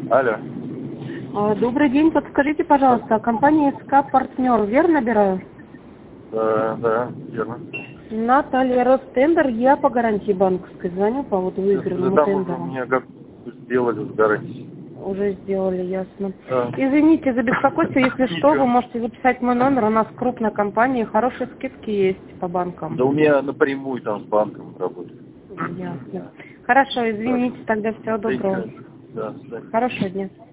Алло. Добрый день, подскажите, пожалуйста, компания СК Партнер, верно набираю? Да, верно. Наталья Ростендер, я по гарантии банковской звоню по вот выигранному Там тендеру. уже мне как сделали с гарантией. Уже сделали, ясно. Да. Извините за беспокойство, если что, Ничего. вы можете записать мой номер, у нас крупная компания, хорошие скидки есть по банкам. Да у меня напрямую там с банком работает. Ясно. Хорошо, извините, тогда всего доброго. Да, до свидания. Хорошего дня.